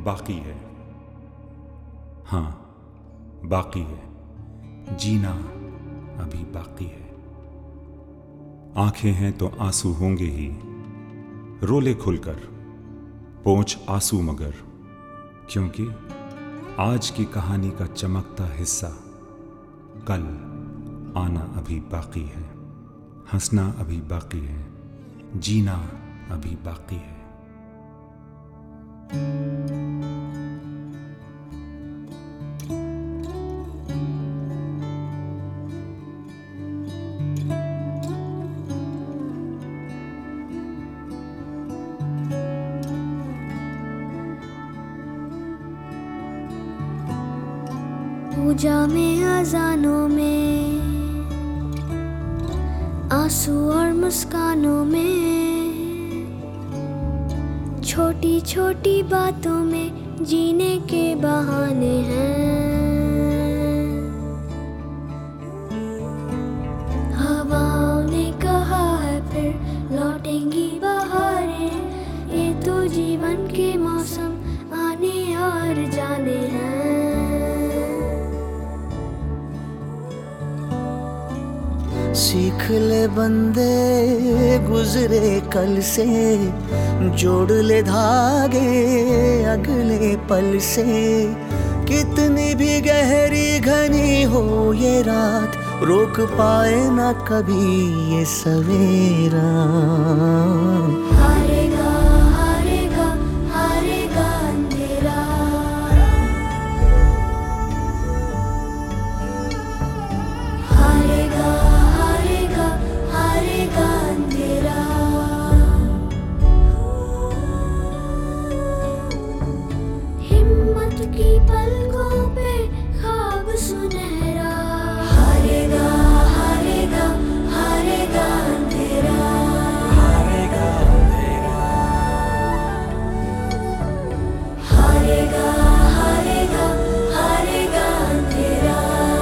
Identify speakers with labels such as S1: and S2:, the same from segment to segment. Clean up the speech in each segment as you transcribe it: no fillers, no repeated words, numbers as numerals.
S1: बाकी है, हाँ बाकी है, जीना अभी बाकी है। आंखें हैं तो आंसू होंगे ही, रोले खुलकर पोंछ आंसू मगर, क्योंकि आज की कहानी का चमकता हिस्सा कल आना अभी बाकी है, हंसना अभी बाकी है, जीना अभी बाकी है।
S2: पूजा में अजानों में, आंसू और मुस्कानों में, छोटी छोटी बातों में जीने के बहाने हैं। हवाओं ने कहा है फिर लौटेंगी बहारें, ये तो जीवन के मौसम आने और जाने हैं।
S3: सीख ले बंदे गुजरे कल से, जोड़ ले धागे अगले पल से। कितनी भी गहरी घनी हो ये रात, रोक पाए ना कभी ये सवेरा।
S2: हारेगा हारेगा हारेगा अंधेरा, हारेगा हारेगा हारेगा अंधेरा। हिम्मत की पलकों पे ख्वाब सुनहरा, हारेगा हारेगा हारेगा अंधेरा,
S3: हारेगा अंधेरा,
S2: हारेगा हारेगा हारेगा अंधेरा।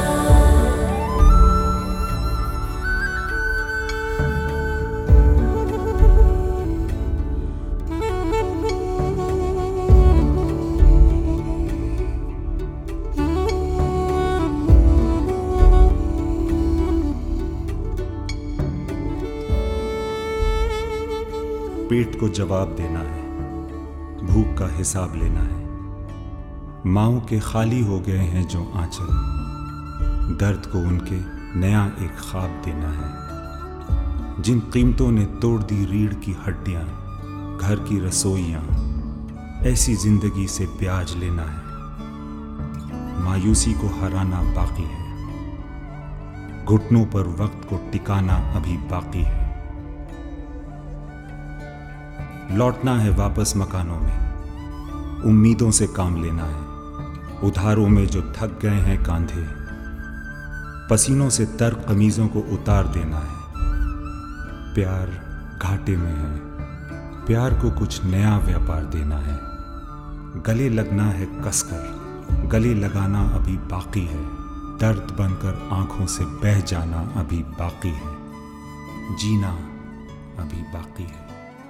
S1: पेट को जवाब देना है, भूख का हिसाब लेना है। माँओं के खाली हो गए हैं जो आंचल, दर्द को उनके नया एक ख्वाब देना है। जिन कीमतों ने तोड़ दी रीढ़ की हड्डियाँ, घर की रसोइयाँ, ऐसी जिंदगी से ब्याज लेना है। मायूसी को हराना बाकी है, घुटनों पर वक्त को टिकाना अभी बाकी है। लौटना है वापस मकानों में, उम्मीदों से काम लेना है। उधारों में जो थक गए हैं कांधे, पसीनों से तर कमीजों को उतार देना है। प्यार घाटे में है, प्यार को कुछ नया व्यापार देना है। गले लगना है कसकर, गले लगाना अभी बाकी है। दर्द बनकर आंखों से बह जाना अभी बाकी है, जीना अभी बाकी है।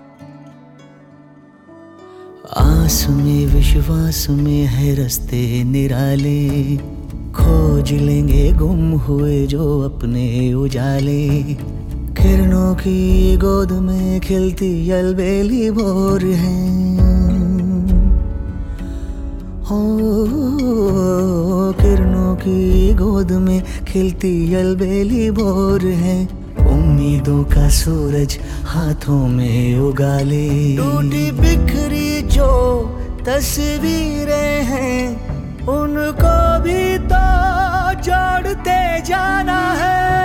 S3: आस में विश्वास में है रास्ते निराले, खोज लेंगे गुम हुए जो अपने उजाले। किरणों की गोद में खिलती अलबेली भोर है, हो किरणों की गोद में खिलती अलबेली भोर है। उम्मीदों का सूरज हाथों में उगा ले। टूटी बिखरी जो तस्वीरें हैं, उनको भी तो जोड़ते जाना है।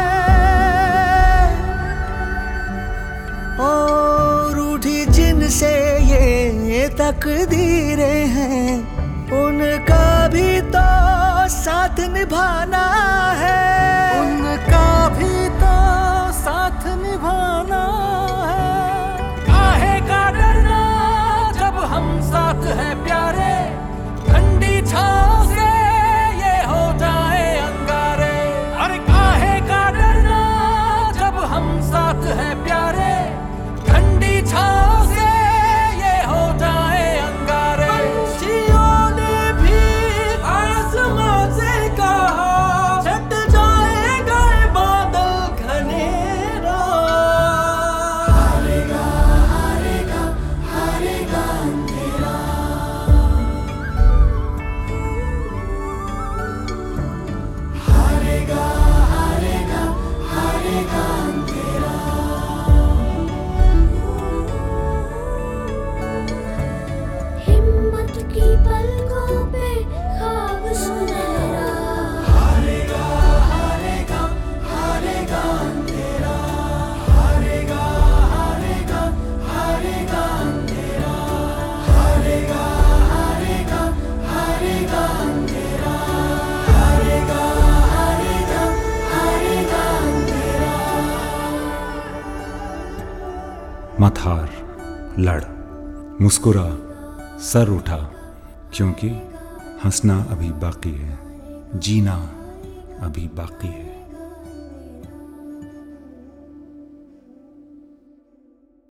S3: और रूठी जिनसे ये तकदीरें हैं, उनका भी तो साथ निभाना है। उनका भी तो साथ निभाना है।
S4: काहे का डरना जब हम साथ हैं प्यारे, ठंडी छांव से ये हो जाए अंगारे। अरे काहे का डरना जब हम साथ हैं प्यारे, ठंडी छांव से ये हो जाए अंगारे।
S1: मत हार, लड़, मुस्कुरा, सर उठा, क्योंकि हंसना अभी बाकी है, जीना अभी बाकी है।